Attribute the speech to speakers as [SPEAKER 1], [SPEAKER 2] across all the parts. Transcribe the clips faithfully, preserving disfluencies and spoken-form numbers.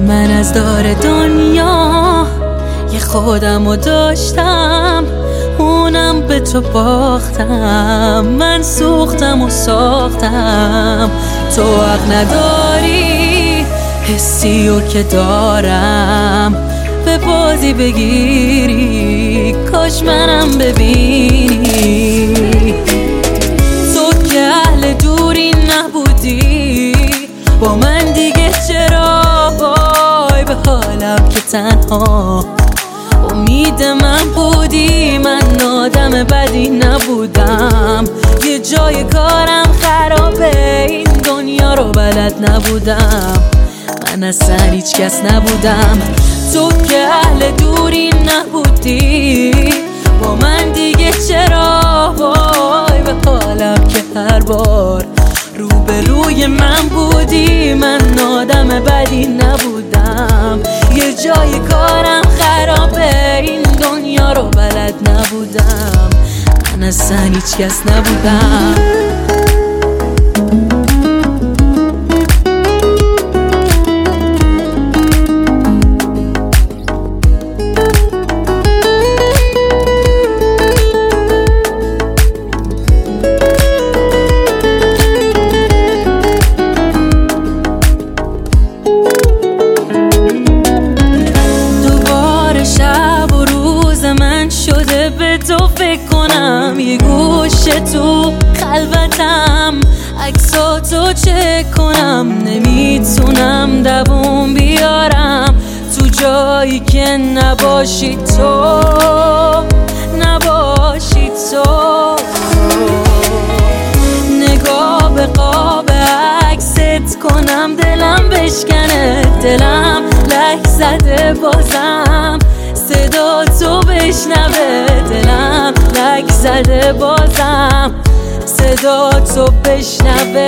[SPEAKER 1] من از دار دنیا یه خودمو داشتم، اونم به تو باختم. من سوختم و ساختم، تو حق نداری حسی و که دارم به بازی بگیری. کاش منم ببینی، تو که اهل دوری نبودی با من دیگه چرا؟ وای به حالم که تنها امید من بودی. من آدم بدی نبودم، یه جای کارم خرابه، این دنیا رو بلد نبودم. من اصلا هیچ کس نبودم، تو که اهل دوری نبودی با من دیگه چرا؟ وای به حالم که هر بار روبروی من بودی. من آدم بدی نبودم، یه جای کارم خرابه، این دنیا رو بلد نبودم. من اصلا هیچ کس نبودم. شده به تو فکر کنم، یه گوشه تو خلوتم عکساتو چک کنم. نمیتونم دووم بیارم تو جایی که نباشی تو، نباشی تو. نگاه به قاب عکست کنم، دلم بشکنه، دلم لک زده بازم صدا تو بشنوه. دلم لک زده بازم صدا تو بشنوه،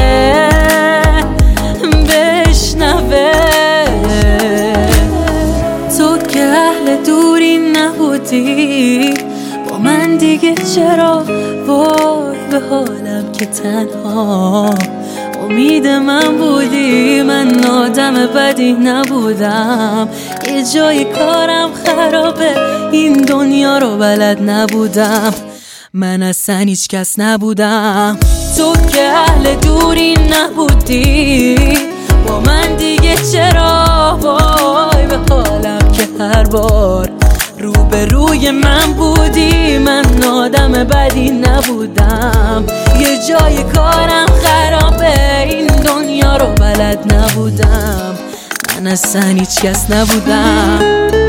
[SPEAKER 1] بشنوه. تو که اهل دوری نبودی با من دیگه چرا؟ وای به حالم که تنها امید من بودی. من آدم بدی نبودم، یه جای کارم خرابه، این دنیا رو بلد نبودم. من اصلا هیچ کس نبودم، تو که اهل دوری نبودی با من دیگه چرا؟ وای به حالم که هر بار روبروی من بودی. من آدم بدی نبودم، یه جای کارم خرابه، این دنیا رو بلد نبودم. من اصلا هیچ کس نبودم.